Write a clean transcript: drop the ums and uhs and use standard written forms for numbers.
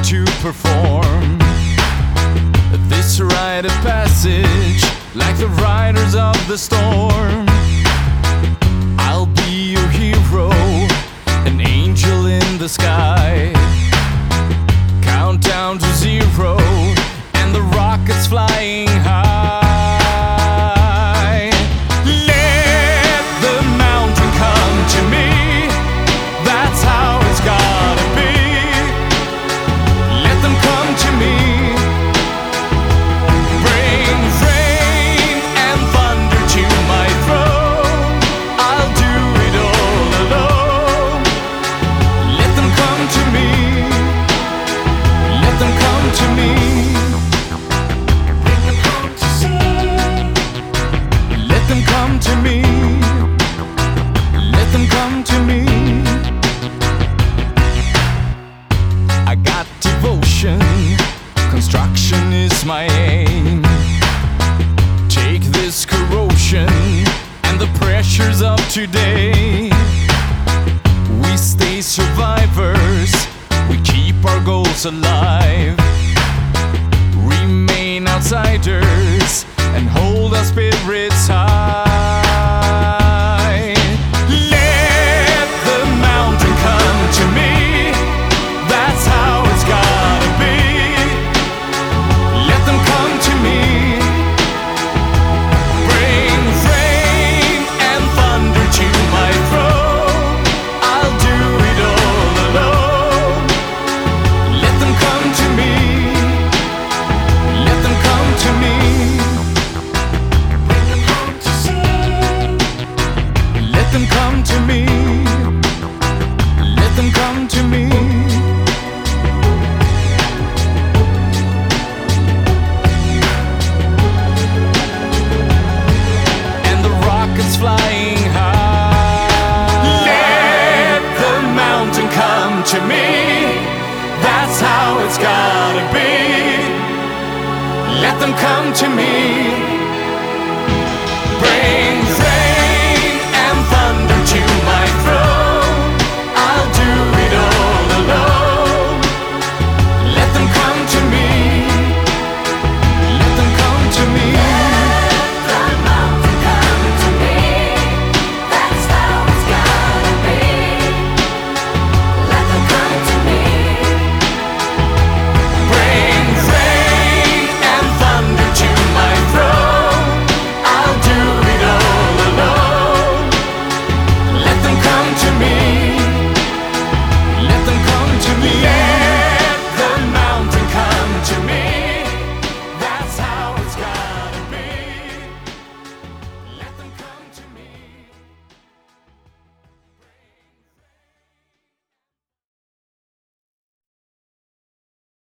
to perform this rite of passage, like the riders of the storm. I'll be your hero, an angel in the sky. Count down to 0, and the rocket's flying high. Let the mountain come to me, that's how it's gotta be. Let them come to me. Bring rain and thunder to my throne, I'll do it all alone. Let them come to me. Let them come to me. Bring them home to see. Let them come to me. Let them come to me. I got devotion, construction is my aim. Take this corrosion and the pressures of today. We stay survivors, we keep our goals alive. Remain outsiders and hold our spirits high. Let the mountain come to me, that's how it's gotta be. Let them come to me. Bring rain and thunder to my throne, I'll do it all alone. Let them come to me. Let them come to me. Bring them home to see. Let them come to me. Let them come to me. And the rocket's flying high. Let the mountain come to me, that's how it's gotta be. Let them come to me.